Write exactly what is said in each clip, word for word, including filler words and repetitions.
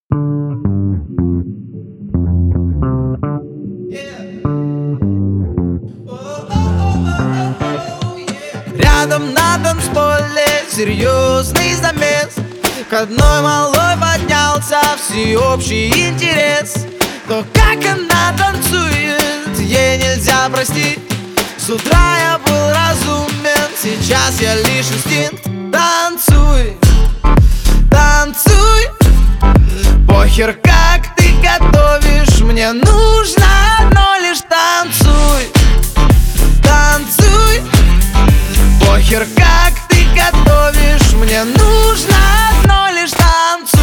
Рядом на танцполе серьезный замес. К одной малой поднялся всеобщий интерес. То, как она танцует, ей нельзя простить. С утра я был разумен, сейчас я лишь инстинкт. Танцуй, танцуй, похер, как ты готовишь, мне нужно одно лишь танцуй. Танцуй, похер, как ты готовишь, мне нужно одно лишь танцуй.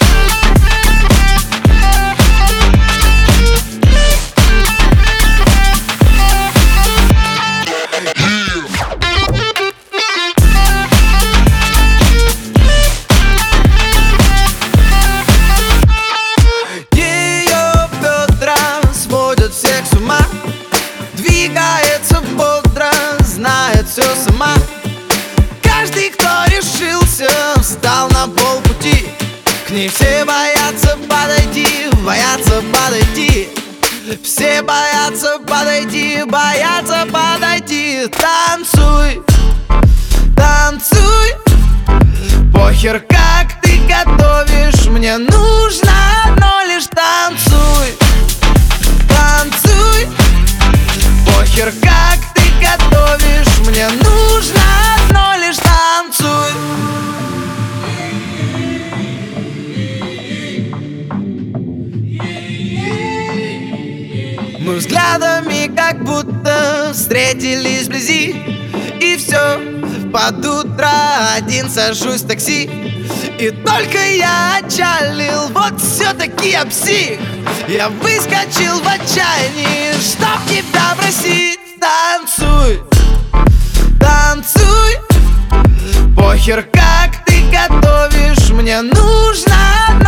Ее бедра сводят всех с ума, двигается бодро, знает все сама. Каждый, кто решился, встал на полпути. К ней все боятся подойти, боятся подойти. Все боятся подойти, боятся подойти. Танцуй, танцуй, похер, как ты готовишь, мне нужно одно лишь танцуй. Танцуй, похер, как ты готовишь, мне нужно одно лишь танцуй. Мы взглядами как будто встретились вблизи. И все, под утро один сажусь в такси. И только я отчалил, вот все-таки я псих. Я выскочил в отчаянии, чтоб тебя просить. Танцуй, танцуй, похер, как ты готовишь, мне нужно